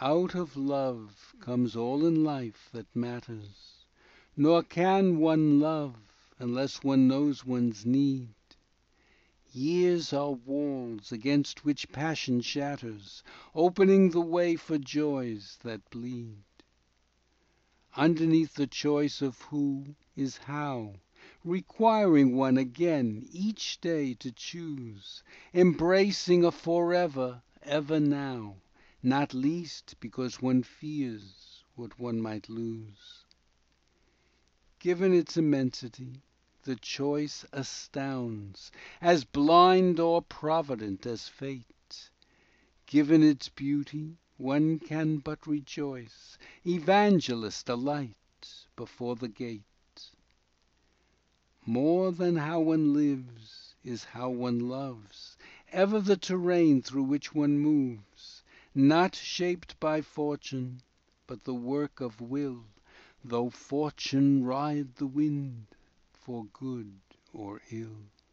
Out of love comes all in life that matters, Nor can one love unless one knows one's need. Years are walls against which passion shatters, Opening the way for joys that bleed. Underneath the choice of who is how, Requiring one again each day to choose, Embracing a forever, ever now, Not least because one fears what one might lose. Given its immensity, the choice astounds, As blind or provident as fate. Given its beauty, one can but rejoice, Evangelist alight before the gate. More than how one lives is how one loves, Ever the terrain through which one moves, Not shaped by fortune, but the work of will, Though fortune ride the wind for good or ill.